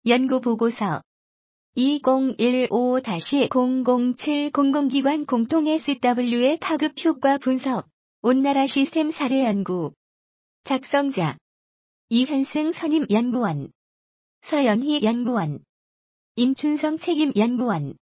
연구보고서 2015-007 공공기관 공통 SW의 파급 효과 분석, 온나라 시스템 사례 연구. 작성자 이현승 선임연구원, 서연희 연구원, 임춘성 책임연구원.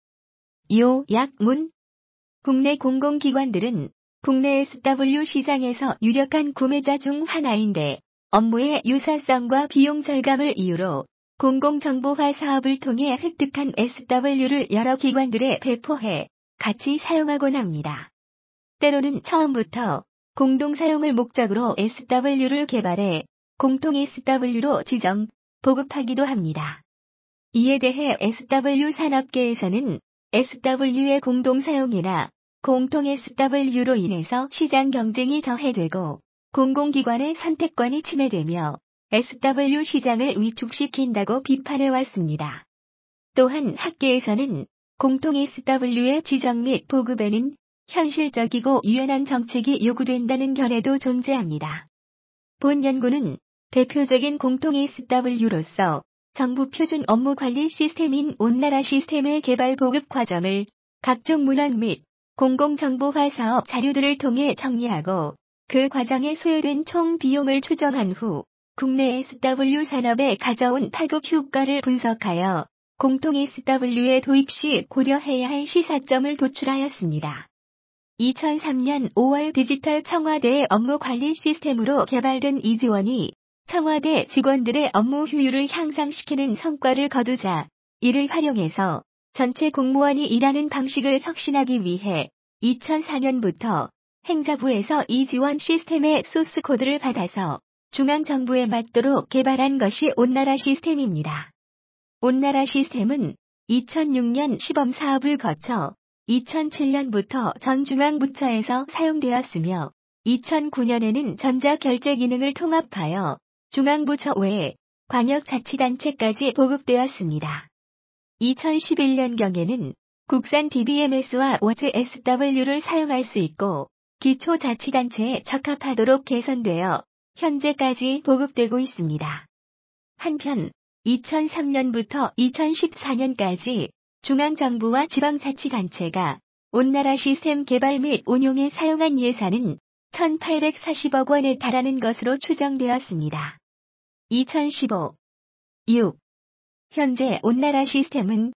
요약문. 국내 공공기관들은 국내 SW 시장에서 유력한 구매자 중 하나인데 업무의 유사성과 비용 절감을 이유로 공공정보화 사업을 통해 획득한 SW를 여러 기관들에 배포해 같이 사용하곤 합니다. 때로는 처음부터 공동사용을 목적으로 SW를 개발해 공통 SW로 지정, 보급하기도 합니다. 이에 대해 SW 산업계에서는 SW의 공동사용이나 공통 SW로 인해서 시장 경쟁이 저해되고 공공기관의 선택권이 침해되며 SW 시장을 위축시킨다고 비판해왔습니다. 또한 학계에서는 공통 SW의 지정 및 보급에는 현실적이고 유연한 정책이 요구된다는 견해도 존재합니다. 본 연구는 대표적인 공통 SW로서 정부 표준 업무 관리 시스템인 온나라 시스템의 개발 보급 과정을 각종 문헌 및 공공정보화 사업 자료들을 통해 정리하고 그 과정에 소요된 총 비용을 추정한 후 국내 SW 산업에 가져온 파급 효과를 분석하여 공통 SW의 도입 시 고려해야 할 시사점을 도출하였습니다. 2003년 5월 디지털 청와대의 업무 관리 시스템으로 개발된 이 지원이 청와대 직원들의 업무 효율을 향상시키는 성과를 거두자 이를 활용해서 전체 공무원이 일하는 방식을 혁신하기 위해 2004년부터 행자부에서 이 지원 시스템의 소스 코드를 받아서 중앙정부에 맞도록 개발한 것이 온나라 시스템입니다. 온나라 시스템은 2006년 시범 사업을 거쳐 2007년부터 전 중앙부처에서 사용되었으며 2009년에는 전자결제 기능을 통합하여 중앙부처 외에 광역자치단체까지 보급되었습니다. 2011년경에는 국산 DBMS와 워즈 SW를 사용할 수 있고 기초자치단체에 적합하도록 개선되어 현재까지 보급되고 있습니다. 한편 2003년부터 2014년까지 중앙정부와 지방자치단체가 온나라 시스템 개발 및 운용에 사용한 예산은 1,840억 원에 달하는 것으로 추정되었습니다. 2015. 6. 현재 온나라 시스템은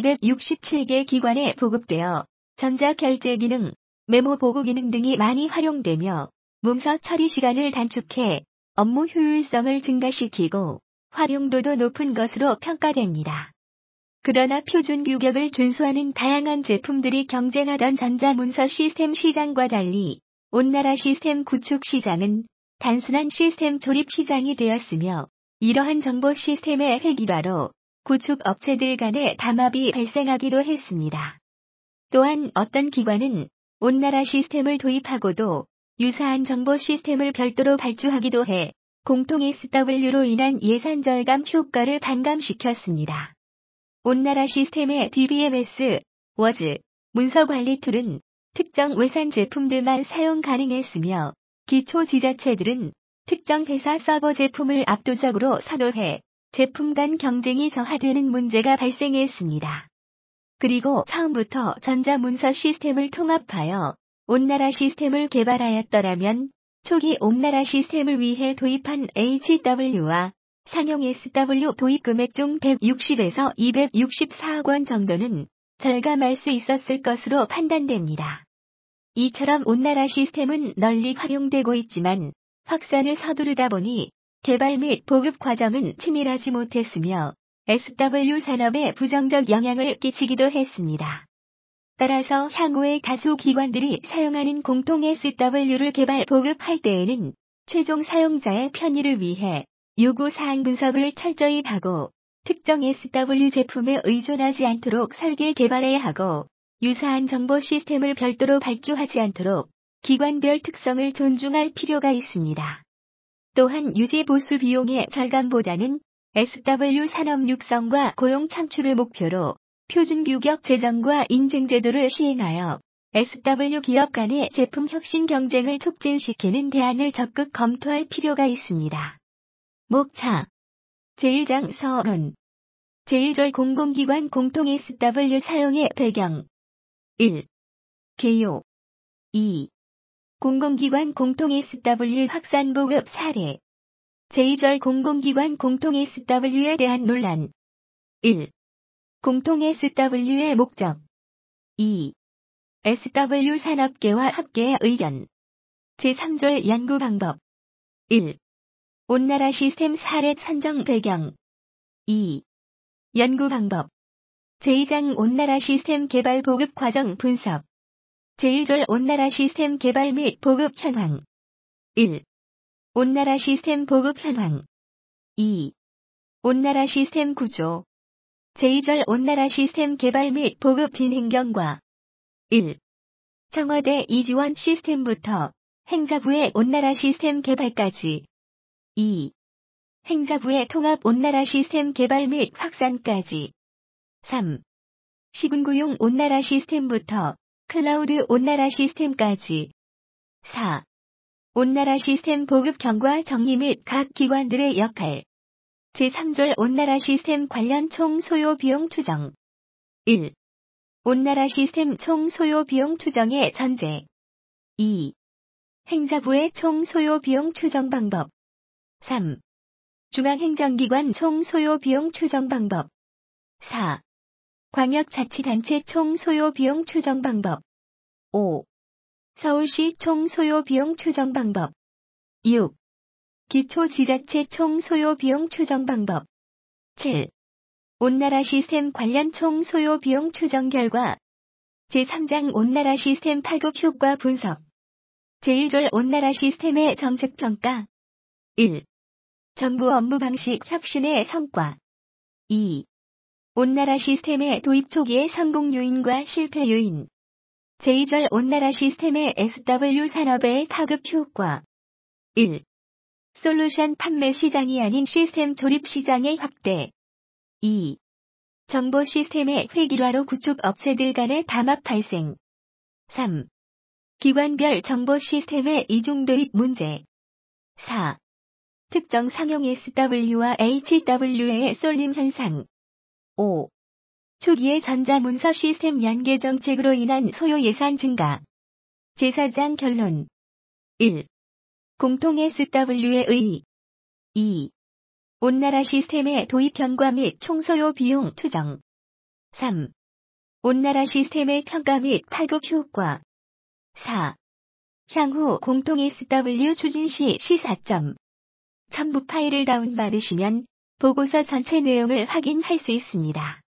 267개 기관에 보급되어 전자결제 기능, 메모 보고 기능 등이 많이 활용되며 문서 처리 시간을 단축해 업무 효율성을 증가시키고 활용도도 높은 것으로 평가됩니다. 그러나 표준 규격을 준수하는 다양한 제품들이 경쟁하던 전자문서 시스템 시장과 달리 온나라 시스템 구축 시장은 단순한 시스템 조립 시장이 되었으며 이러한 정보 시스템의 획일화로 구축 업체들 간의 담합이 발생하기도 했습니다. 또한 어떤 기관은 온나라 시스템을 도입하고도 유사한 정보 시스템을 별도로 발주하기도 해 공통 SW로 인한 예산 절감 효과를 반감시켰습니다. 온나라 시스템의 DBMS, 워즈, 문서관리 툴은 특정 외산 제품들만 사용 가능했으며 기초 지자체들은 특정 회사 서버 제품을 압도적으로 선호해 제품 간 경쟁이 저하되는 문제가 발생했습니다. 그리고 처음부터 전자문서 시스템을 통합하여 온나라 시스템을 개발하였더라면 초기 온나라 시스템을 위해 도입한 HW와 상용 SW 도입 금액 중 160에서 264억 원 정도는 절감할 수 있었을 것으로 판단됩니다. 이처럼 온나라 시스템은 널리 활용되고 있지만 확산을 서두르다 보니 개발 및 보급 과정은 치밀하지 못했으며 SW 산업에 부정적 영향을 끼치기도 했습니다. 따라서 향후에 다수 기관들이 사용하는 공통 SW를 개발 보급할 때에는 최종 사용자의 편의를 위해 요구사항 분석을 철저히 하고 특정 SW 제품에 의존하지 않도록 설계 개발해야 하고 유사한 정보 시스템을 별도로 발주하지 않도록 기관별 특성을 존중할 필요가 있습니다. 또한 유지 보수 비용의 절감보다는 SW 산업 육성과 고용 창출을 목표로 표준 규격 제정과 인증 제도를 시행하여 SW 기업 간의 제품 혁신 경쟁을 촉진시키는 대안을 적극 검토할 필요가 있습니다. 목차 제1장 서론 제1절 공공기관 공통 SW 사용의 배경 1. 개요 2. 공공기관 공통 SW 확산 보급 사례 제2절 공공기관 공통 SW에 대한 논란 1. 공통 SW의 목적 2. SW 산업계와 학계의 의견 제3절 연구 방법 1. 온나라 시스템 사례 선정 배경 2. 연구 방법 제2장 온나라 시스템 개발 보급 과정 분석 제1절 온나라 시스템 개발 및 보급 현황 1. 온나라 시스템 보급 현황 2. 온나라 시스템 구조 제2절 온나라 시스템 개발 및 보급 진행 경과 1. 청와대 이지원 시스템부터 행자부의 온나라 시스템 개발까지 2. 행자부의 통합 온나라 시스템 개발 및 확산까지 3. 시군구용 온나라 시스템부터 클라우드 온나라 시스템까지 4. 온나라 시스템 보급 경과 정리 및 각 기관들의 역할 제3절 온나라 시스템 관련 총 소요 비용 추정 1. 온나라 시스템 총 소요 비용 추정의 전제 2. 행자부의 총 소요 비용 추정 방법 3. 중앙행정기관 총 소요 비용 추정 방법 4. 광역자치단체 총 소요 비용 추정 방법 5. 서울시 총 소요 비용 추정 방법 6. 기초지자체 총 소요 비용 추정 방법 7. 온나라 시스템 관련 총 소요 비용 추정 결과 제3장 온나라 시스템 파급 효과 분석 제1절 온나라 시스템의 정책평가 1. 정부 업무 방식 혁신의 성과 2. 온나라 시스템의 도입 초기의 성공 요인과 실패 요인 제2절 온나라 시스템의 SW 산업의 파급 효과 1. 솔루션 판매 시장이 아닌 시스템 조립 시장의 확대 2. 정보 시스템의 획일화로 구축 업체들 간의 담합 발생 3. 기관별 정보 시스템의 이중 도입 문제 4. 특정 상용 SW와 HW의 쏠림 현상 5. 초기의 전자문서 시스템 연계 정책으로 인한 소요 예산 증가 제4장 결론 1. 공통 SW의 의의 2. 온나라 시스템의 도입 경과 및 총소요 비용 추정 3. 온나라 시스템의 평가 및 파급 효과 4. 향후 공통 SW 추진 시 시사점 첨부 파일을 다운받으시면 보고서 전체 내용을 확인할 수 있습니다.